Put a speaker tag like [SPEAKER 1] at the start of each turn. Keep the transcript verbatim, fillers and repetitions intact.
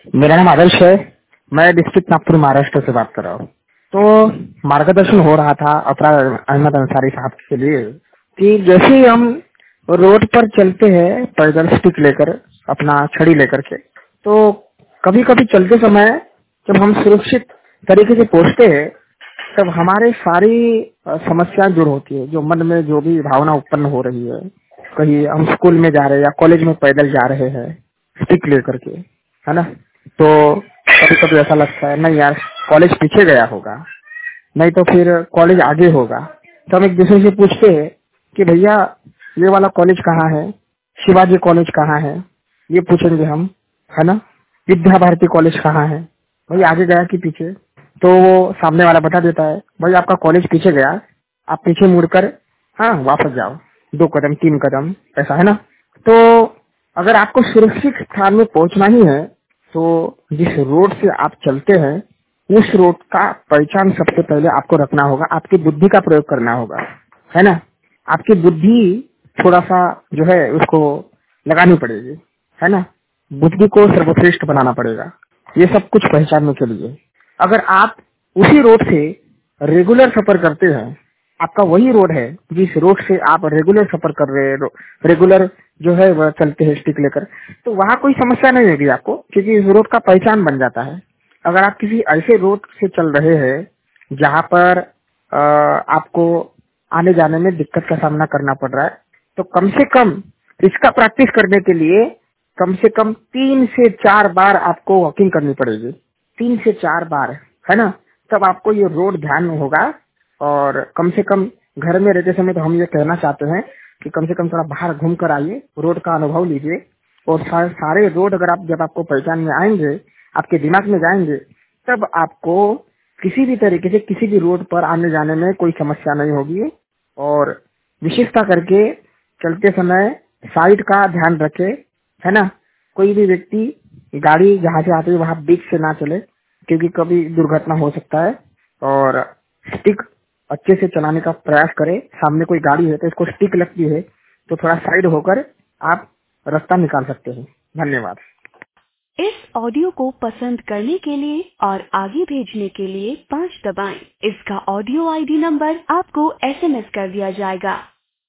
[SPEAKER 1] मेरा नाम आदर्श है। मैं डिस्ट्रिक्ट नागपुर महाराष्ट्र से बात कर रहा हूँ। तो मार्गदर्शन हो रहा था अपराध अहमद अंसारी साहब के लिए कि जैसे ही हम रोड पर चलते हैं पैदल स्टिक लेकर, अपना छड़ी लेकर के, तो कभी कभी चलते समय जब हम सुरक्षित तरीके से पहुंचते हैं तब हमारे सारी अ, समस्याएं दूर होती है। जो मन में जो भी भावना उत्पन्न हो रही है, कहीं हम स्कूल में जा रहे हैं या कॉलेज में पैदल जा रहे हैं स्टिक लेकर के, है ना, तो कभी कभी ऐसा लगता है नहीं यार, कॉलेज पीछे गया होगा, नहीं तो फिर कॉलेज आगे होगा। तो हम एक दूसरे से पूछते हैं कि भैया ये वाला कॉलेज कहाँ है, शिवाजी कॉलेज कहाँ है, ये पूछेंगे हम, है ना। विद्या भारती कॉलेज कहाँ है, भाई आगे गया कि पीछे, तो वो सामने वाला बता देता है भाई आपका कॉलेज पीछे गया, आप पीछे मुड़कर हाँ वापस जाओ, दो कदम तीन कदम, ऐसा है ना। तो अगर आपको सुरक्षित स्थान में पहुंचना ही है तो जिस रोड से आप चलते हैं उस रोड का पहचान सबसे पहले आपको रखना होगा, आपकी बुद्धि का प्रयोग करना होगा, है ना। आपकी बुद्धि थोड़ा सा जो है उसको लगानी पड़ेगी, है ना। बुद्धि को सर्वश्रेष्ठ बनाना पड़ेगा, ये सब कुछ पहचानने के लिए। अगर आप उसी रोड से रेगुलर सफर करते हैं, आपका वही रोड है जिस रोड से आप रेगुलर सफर कर रहे हैं, रेगुलर जो है वह चलते हैं स्टिक लेकर, तो वहाँ कोई समस्या नहीं होगी आपको, क्योंकि इस रोड का पहचान बन जाता है। अगर आप किसी ऐसे रोड से चल रहे हैं जहाँ पर अ, आपको आने जाने में दिक्कत का सामना करना पड़ रहा है, तो कम से कम इसका प्रैक्टिस करने के लिए कम से कम तीन से चार बार आपको वॉकिंग करनी पड़ेगी, तीन से चार बार, है ना। तब आपको ये रोड ध्यान में होगा। और कम से कम घर में रहते समय तो हम ये कहना चाहते हैं कि कम से कम थोड़ा बाहर घूम कर आइए, रोड का अनुभव लीजिए। और सा, सारे रोड अगर आप जब आपको पहचान में आएंगे, आपके दिमाग में जाएंगे, तब आपको किसी भी तरीके से किसी भी रोड पर आने जाने में कोई समस्या नहीं होगी। और विशेषता करके चलते समय साइड का ध्यान रखे, है ना। कोई भी व्यक्ति गाड़ी जहाँ से आती है वहाँ बीच से ना चले, क्योंकि कभी दुर्घटना हो सकता है। और स्टिक अच्छे से चलाने का प्रयास करें। सामने कोई गाड़ी है तो इसको स्टिक लगती है तो थोड़ा साइड होकर आप रास्ता निकाल सकते हैं। धन्यवाद।
[SPEAKER 2] इस ऑडियो को पसंद करने के लिए और आगे भेजने के लिए पाँच दबाएं। इसका ऑडियो आईडी नंबर आपको एसएमएस कर दिया जाएगा।